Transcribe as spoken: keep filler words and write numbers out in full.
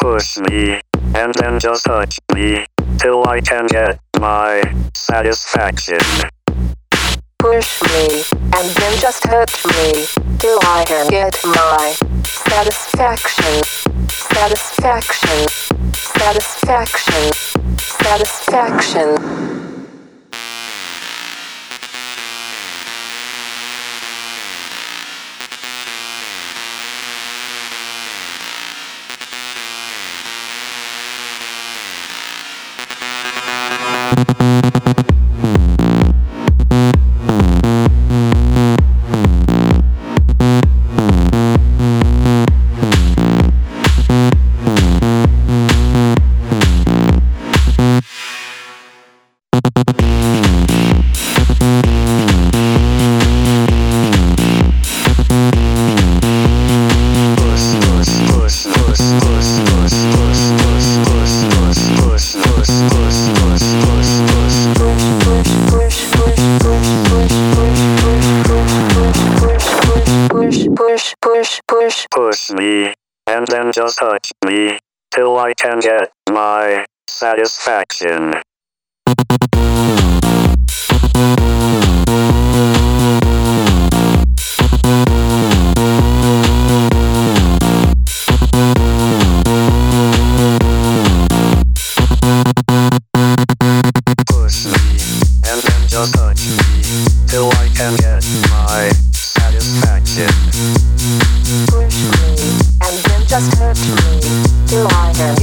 push me, and then just touch me, till I can get my satisfaction. Push me, and then just touch me, till I can get my satisfaction. Satisfaction. Satisfaction. Satisfaction. Push, push, push. Push me, and then just touch me, till I can get my satisfaction. Push me, and then just touch me, till I can get my satisfaction. Push me, and then just touch me, till I can